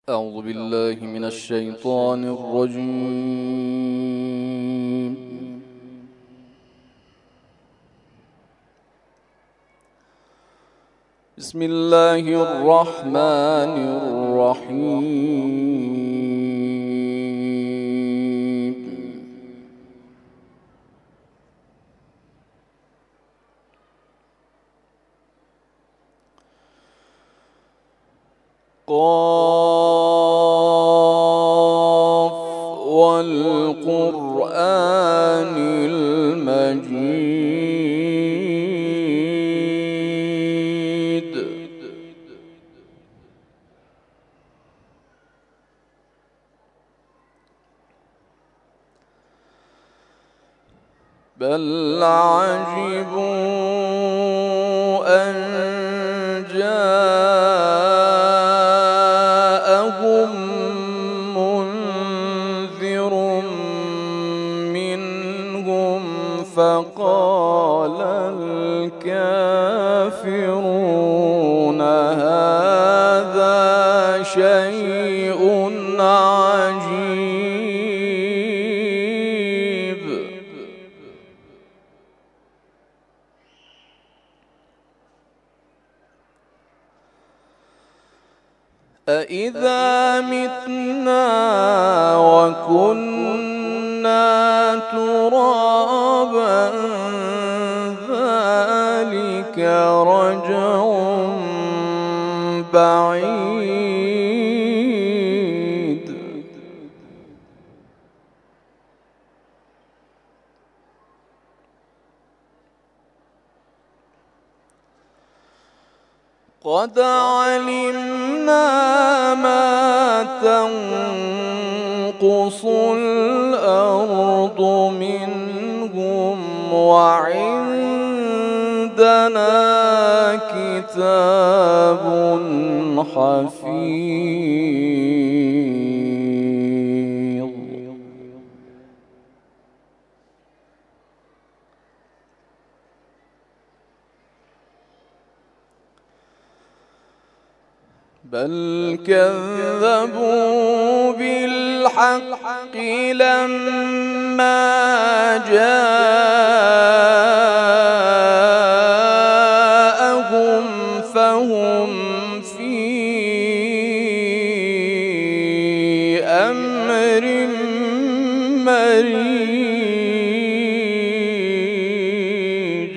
أعوذ بالله من الشيطان الرجيم. بسم الله الرحمن الرحيم. قاف والقرآن المجيد. بل عجبوا أن جاءهم منذر منهم فقال الكافرون هذا شيء عجيب. أإذا متنا وكنا ترابا ذلك رجع بعيد. قد علمنا ما تنقص الأرض منهم وعندنا كتاب حفيظ. بل كذبوا بالحق لما جاءهم فهم في أمر مريج.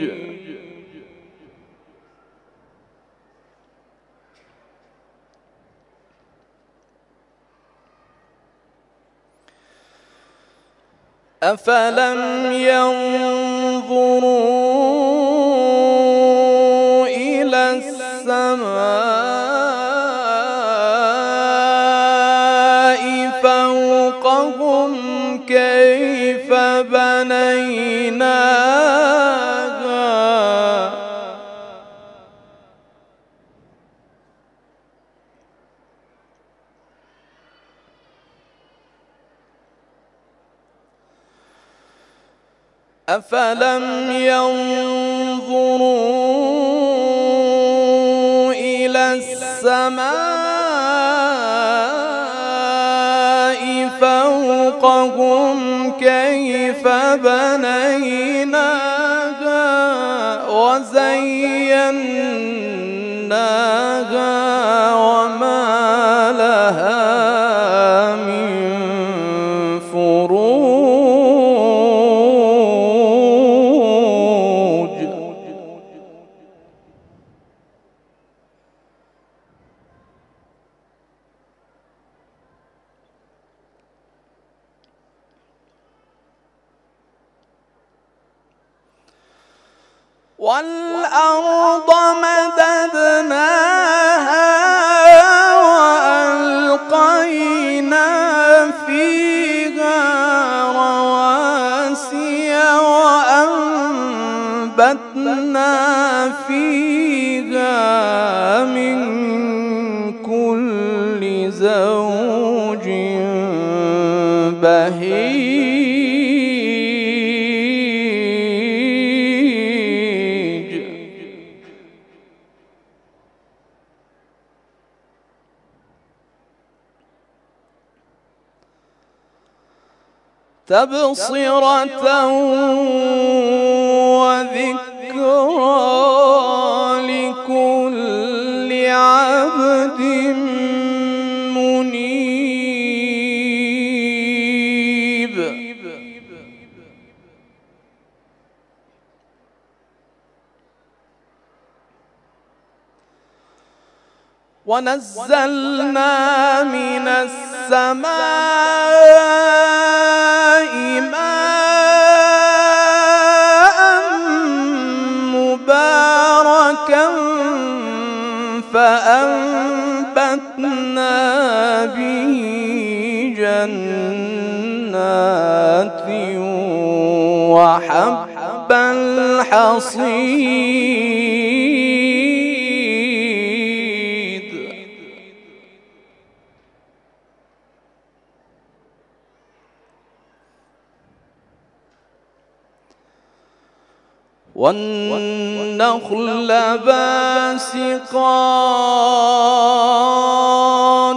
أفلم ينظروا إلى السماء فوقهم كيف بنيناها أفلم ينظروا إلى السماء فوقهم كيف بنيناها وزيناها وما لها من فروج. والأرض مددناها وألقينا فيها رواسي وأنبتنا فيها من كل زوج بهيج. تبصرة وذكرى لكل عبد منيب. ونزلنا من السماء ماء مباركا فأنبتنا به جنات وحب الحصيد. والنخل باسقات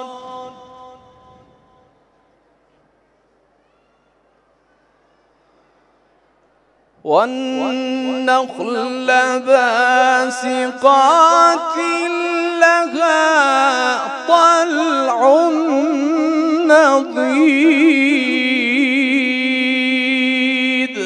لها طلع نضيد.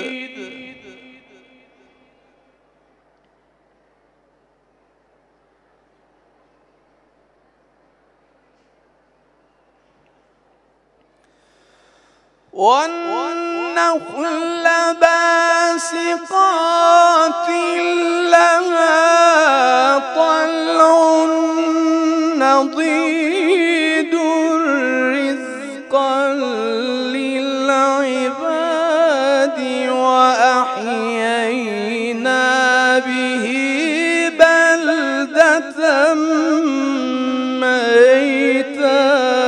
والنخل باسقات لها طلع نضيد رزقا للعباد وأحيينا به بلدة ميتا.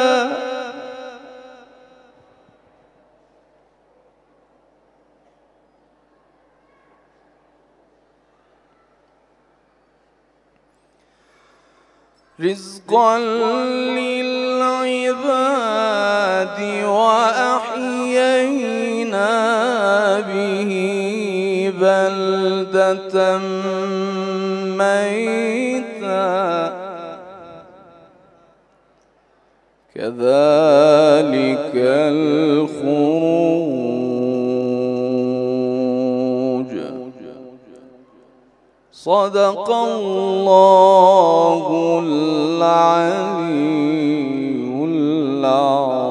رزقا للعباد وأحيينا به بلدة ميتا كذلك الخروج. صدق الله العلي العظيم.